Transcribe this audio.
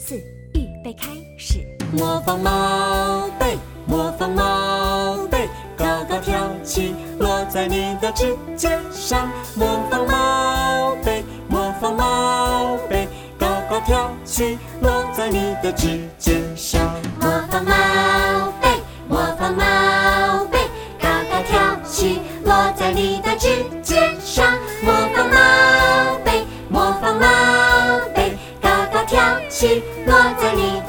4，预备开始。 模仿毛贝，模仿毛贝，高高跳起，落在你的指尖上。模仿毛贝，模仿毛贝，高高跳起，落在你的指尖上。 模仿毛贝，模仿毛贝，高高跳起，落在你的指尖上。模仿毛贝，模仿毛贝，高高跳起，落在你